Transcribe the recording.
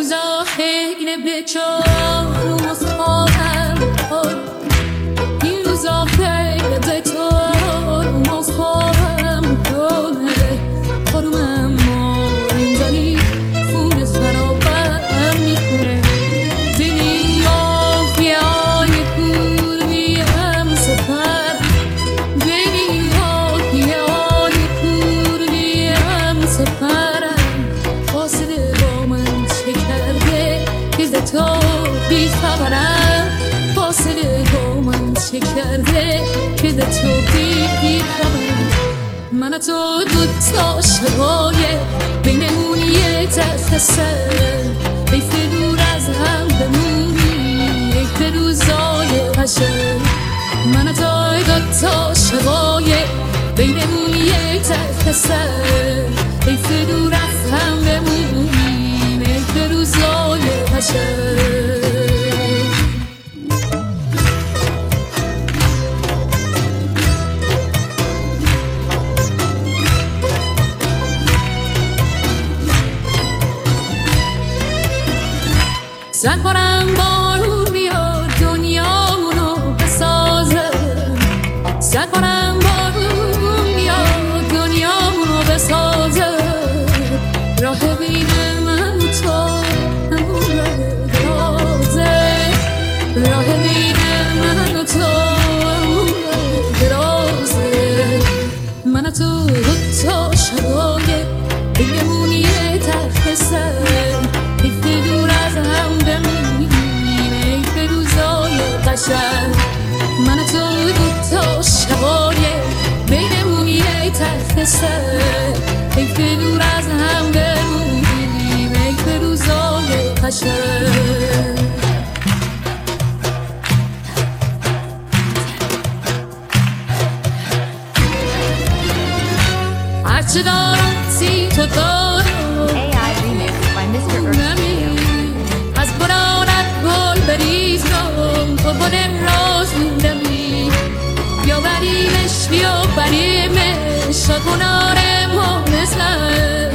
روزا خیلی به چارو مصفاهم این روزا خیلی به چارو مصفاهم کنه خورمم اینجانی فونس فرابم میکنه دلی آفیای کورمی هم سفر دلی آفیای کورمی هم سفرم فاصله با من چه کرده که ز تو بی خبرم فاصله با من چه کرده که ز تو بی خبرم من تو دوتا شبای بینمون یه تخصر حیف دور از هم بمونی حیف روزای قشنگ من تو دوتا شبای بینمون یه تخصر حیف دور از هم بمونی حیف روزای قشنگ سر کنم بارون بیاد دنیامونو بسازه سر کنم بارون بیاد دنیامونو بسازه راه بین من و تو همون راه درازه راه بین من و تو همون راه درازه من تو دوتا شبای بینمون یه تخت سر حیف دور از هم بمونیم حیف روزای قشنگ من تو دوتا شبای بینمون یه تخت سر حیف دور از هم بمونیم حیف روزای قشنگ هرچه دارم سی تو دارم از برانت گل بریزم تو بودم رازوندمی بیا بریمش بیا بریمش شد منارم هم مثل